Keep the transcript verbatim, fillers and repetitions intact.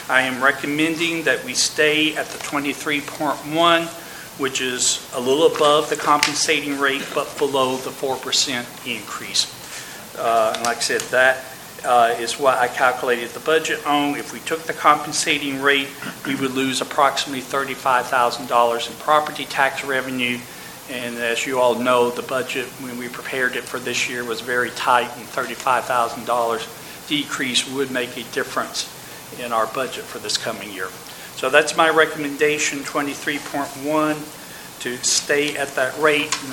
I am recommending that we stay at the twenty-three point one, which is a little above the compensating rate, but below the four percent increase. Uh, and like I said, that uh, is what I calculated the budget on. If we took the compensating rate, we would lose approximately thirty-five thousand dollars in property tax revenue. And as you all know, the budget, when we prepared it for this year, was very tight, and thirty-five thousand dollars decrease would make a difference in our budget for this coming year. So that's my recommendation, twenty-three point one, to stay at that rate.